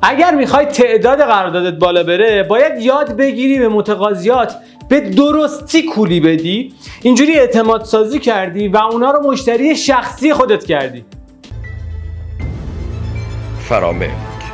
اگر میخوای تعداد قراردادت بالا بره باید یاد بگیری به متقاضیات به درستی کولی بدی. اینجوری اعتماد سازی کردی و اونا رو مشتری شخصی خودت کردی. فراملک،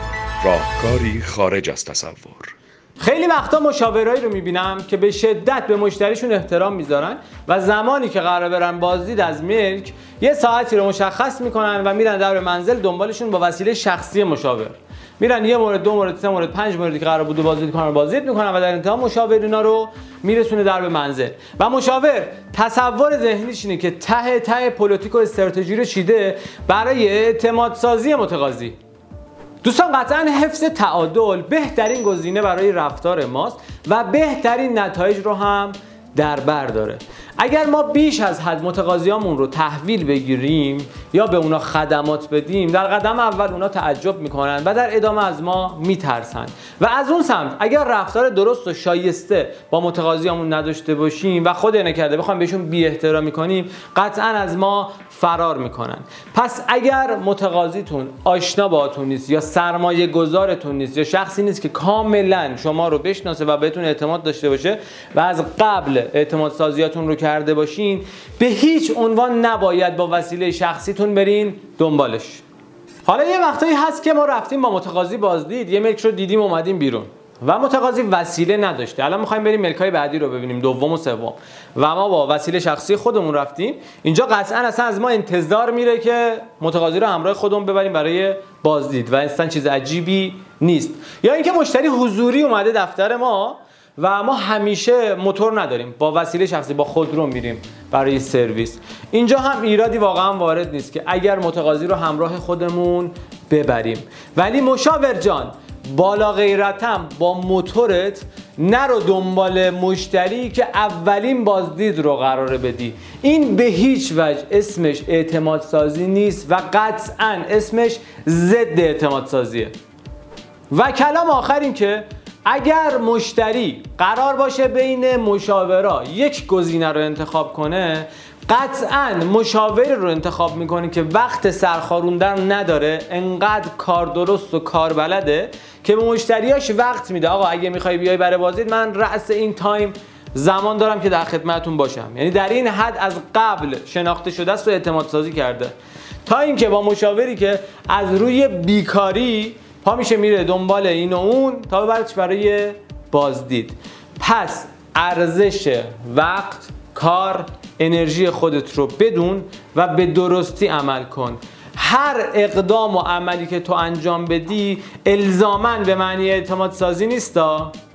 راهکاری خارج از تصور. خیلی وقتا مشاورایی رو میبینم که به شدت به مشتریشون احترام میذارن و زمانی که قرار برن بازدید از ملک یه ساعتی رو مشخص میکنن و میرن در منزل دنبالشون با وسیله شخصی مشاور. میرن یه مورد، دو مورد، سه مورد، 5 موردی که قرار بود بازدید کنن بازدید میکنن و در انتها مشاور اینا رو میرسونه در منزل. و مشاور تصور ذهنیش اینه که ته پلیتیک و استراتژی رو چیده برای اعتماد سازی متقاضی. دوستان قطعا حفظ تعادل بهترین گزینه برای رفتار ماست و بهترین نتایج رو هم در بر داره. اگر ما بیش از حد متقاضیامون رو تحویل بگیریم یا به اونا خدمات بدیم، در قدم اول اونا تعجب میکنن و در ادامه از ما میترسن. و از اون سمت اگر رفتار درست و شایسته با متقاضیامون نداشته باشیم و خود نکرده بخوایم بهشون بی احترامی کنیم، قطعا از ما فرار میکنن. پس اگر متقاضیتون آشنا باهاتون نیست یا سرمایه گذارتون نیست یا شخصی نیست که کاملا شما رو بشناسه و بهتون اعتماد داشته باشه و از قبل اعتماد سازیاتون رو کرده باشین، به هیچ عنوان نباید با وسیله شخصیتون برین دنبالش. حالا یه وقتایی هست که ما رفتیم با متقاضی بازدید، یه ملک رو دیدیم اومدیم بیرون و متقاضی وسیله نداشته. الان می‌خوایم بریم ملک‌های بعدی رو ببینیم، دوم و سوم، و ما با وسیله شخصی خودمون رفتیم. اینجا قطعاً اصلا از ما انتظار میره که متقاضی رو همراه خودمون ببریم برای بازدید و اصلا چیز عجیبی نیست. یا اینکه مشتری حضوری اومده دفتر ما و ما همیشه موتور نداریم، با وسیله شخصی با خودرو میریم برای سرویس. اینجا هم ایرادی واقعا وارد نیست که اگر متقاضی رو همراه خودمون ببریم. ولی مشاور جان، بالا غیرتم با موتورت نرو دنبال مشتری که اولین بازدید رو قراره بدی. این به هیچ وجه اسمش اعتماد سازی نیست و قطعاً اسمش ضد اعتماد سازیه. و کلام آخر این که اگر مشتری قرار باشه بین مشاورا یک گزینه رو انتخاب کنه، قطعاً مشاوری رو انتخاب میکنه که وقت سرخاروندن نداره، انقدر کار درست و کار بلده که به مشتریاش وقت میده. آقا اگه میخوای بیای برای بازدید، من رأس این تایم زمان دارم که در خدمتتون باشم. یعنی در این حد از قبل شناخته شده است و اعتماد سازی کرده، تا اینکه با مشاوری که از روی بیکاری پا میشه میره دنبال این و اون تا ببرش برای بازدید. پس ارزش وقت، کار، انرژی خودت رو بدون و به درستی عمل کن. هر اقدام و عملی که تو انجام بدی الزاماً به معنی اعتماد سازی نیستا.